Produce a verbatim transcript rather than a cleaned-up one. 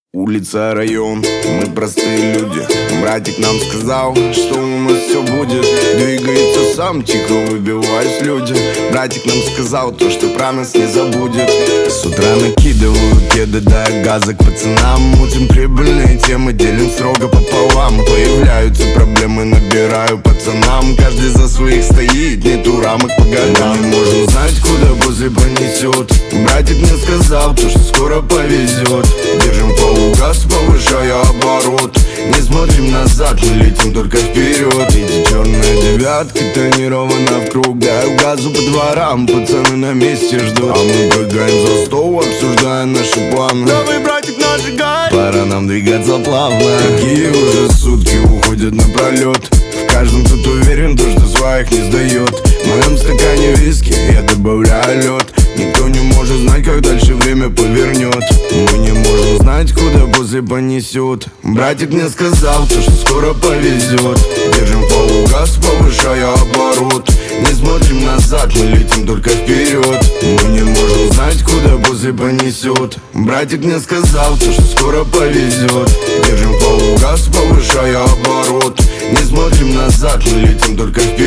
Улица, район, мы простые люди. Братик нам сказал, что у нас все будет. Двигается сам, тихо выбиваясь люди. Братик нам сказал то, что про нас не забудет. С утра накидываю кеды до газа к пацанам. Мутим прибыльные темы, делим строго пополам. Появляются проблемы, набираю пацанам. Каждый за своих стоит, нету рамок по годам. Мы не можем знать, куда после понесет. Братик мне сказал, то, что скоро повезет. Держим по газ, повышая оборот. Не смотрим назад, мы летим только вперед. Эти черная девятка тонирована в круг. Даю газу по дворам, пацаны на месте ждут. А мы прыгаем за стол, обсуждая наши планы. Давай, братик, нажигай, пора нам двигаться плавно. Какие уже сутки уходят напролет. В каждом тут уверен, то, что своих не сдает. В моем стакане виски я добавляю лед. Никто не может знать, как дальше время повернет. Мы не можем знать, куда после понесет. Братик мне сказал, то, что скоро повезет. Держим полугаз, повышая оборот. Не смотрим назад, мы летим только вперед. Мы не можем знать, куда после понесет. Братик мне сказал, то, что скоро повезет. Держим полугаз, повышая оборот. Не смотрим назад, мы летим только вперед.